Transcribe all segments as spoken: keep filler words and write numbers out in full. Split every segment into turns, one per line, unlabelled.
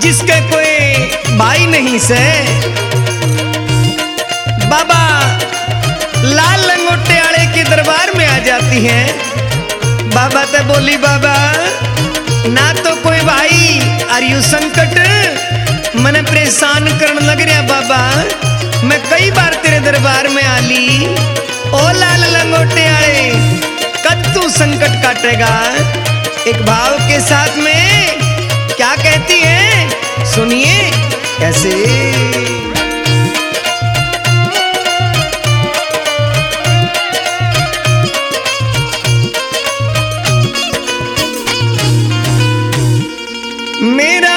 जिसके कोई भाई नहीं से। बाबा लाल लंगोटे आड़े के दरबार में आ जाती है। बाबा तो बोली बाबा ना तो कोई भाई और यू संकट मने परेशान करने लग रहा बाबा। मैं कई बार तेरे दरबार में आली, ओ लाल लंगोटे आड़े कब तू संकट काटेगा। एक भाव के साथ में क्या कहती है सुनिए कैसे। मेरा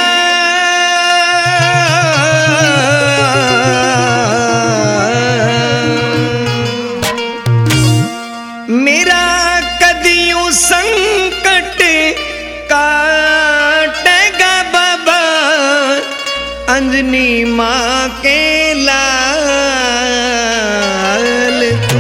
मेरा कदियों संकट काटेगा बाबा, अंजनी माँ के लाल तू।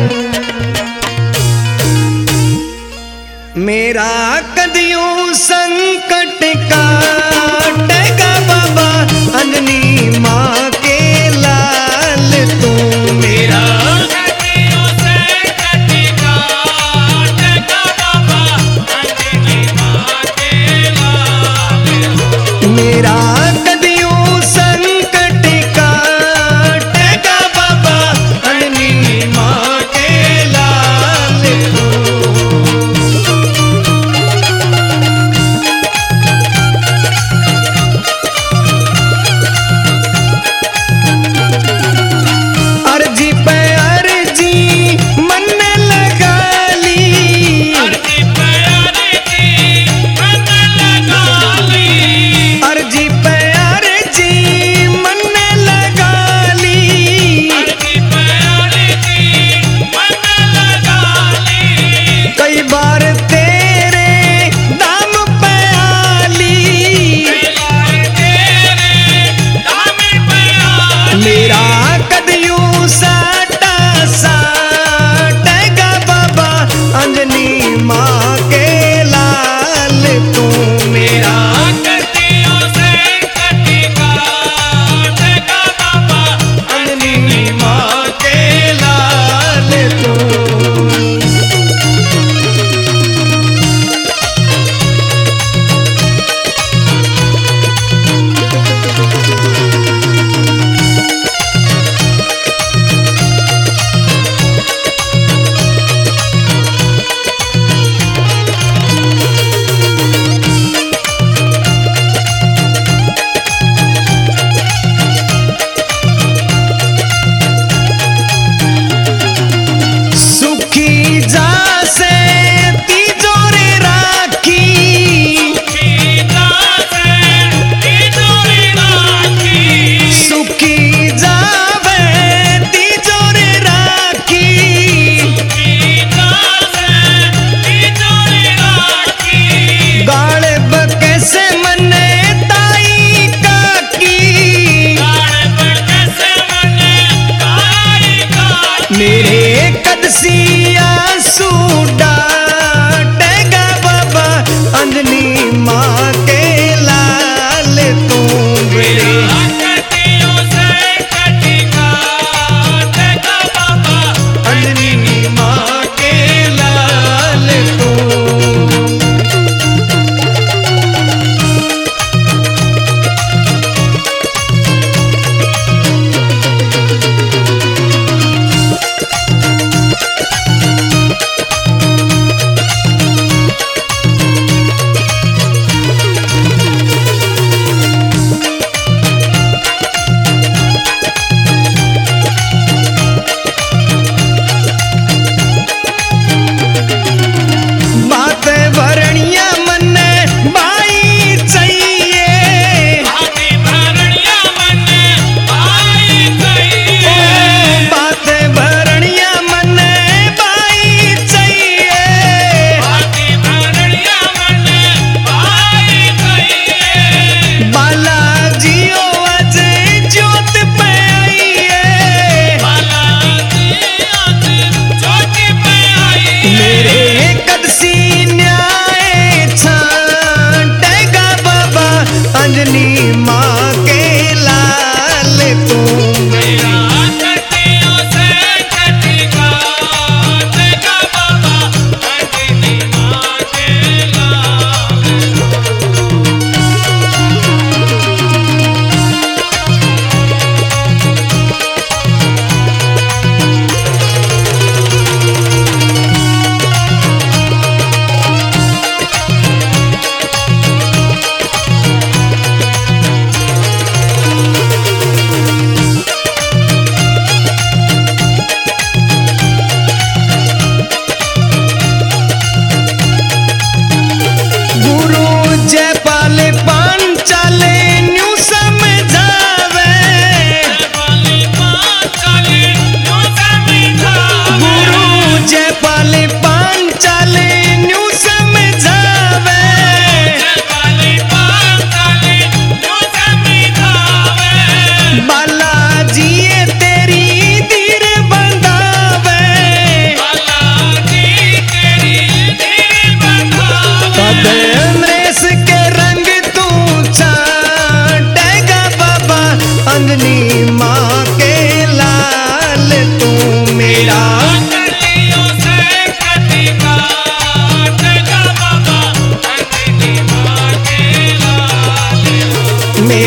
मेरा कदियों संकट काटेगा बाबा, अंजनी माँ के लाल तू। मेरा
कदियों संकट काटेगा बाबा, अंजनी माँ के लाल तू।
मेरा कदियों संकट काटेगा बाबा, अंजनी माँ के लाल तू।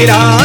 राम